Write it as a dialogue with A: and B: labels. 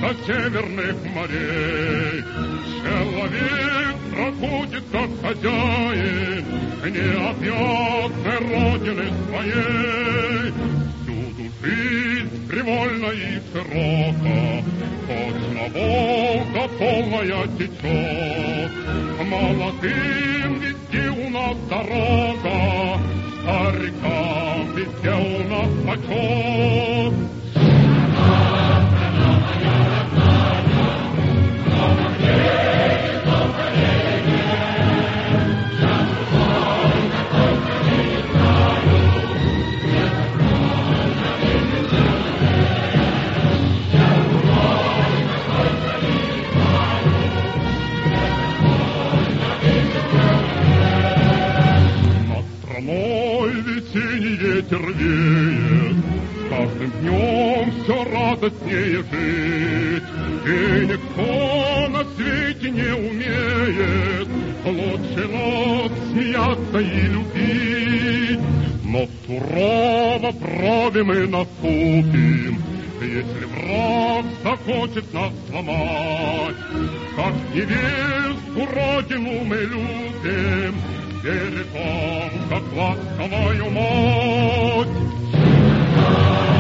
A: со северных морей. Человек проходит, как хозяин, неопьятной родины своей. Всюду жизнь привольна и широка, точно Волга полная течет. Молодым везде у нас дорога, старикам везде у нас почет. Весенний ветер веет, каждым днем все радостнее жить. И никто на свете не умеет лучше нас смеяться и любить. Но сурово брови мы наступим, если враг захочет нас сломать. Как невесту родину мы любим, берегом, как ласковую мать.